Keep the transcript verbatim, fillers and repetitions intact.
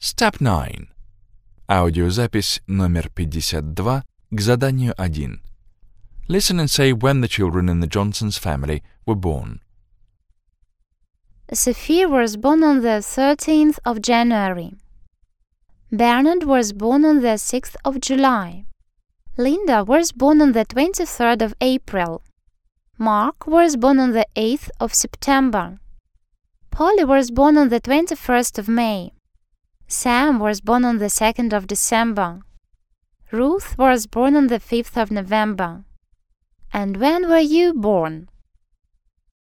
Step nine. Аудиозапись номер пятьдесят два к заданию один. Listen and say when the children in the Johnsons family were born. Sophie was born on the thirteenth of January. Bernard was born on the sixth of July. Linda was born on the twenty-third of April. Mark was born on the eighth of September. Polly was born on the twenty-first of May. Sam was born on the second of December. Ruth was born on the fifth of November. And when were you born?